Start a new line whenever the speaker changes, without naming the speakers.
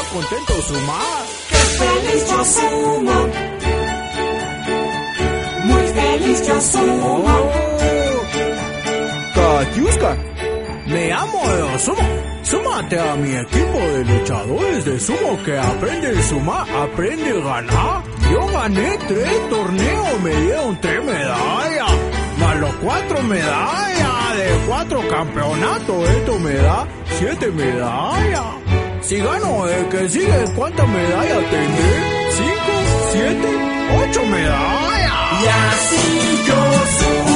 contento Suma.
¡Qué feliz yo sumo! Muy feliz yo sumo.
Katiuska, me amo de sumo. Súmate a mi equipo de luchadores de sumo que aprende a sumar, aprende a ganar. Yo gané 3 torneos, me dieron 3 medallas, más los 4 medallas de 4 campeonatos. Esto me da 7 medallas. Si gano el que sigue, ¿cuántas medallas tendré? 5, 7, 8 medallas.
Y así yo sumo.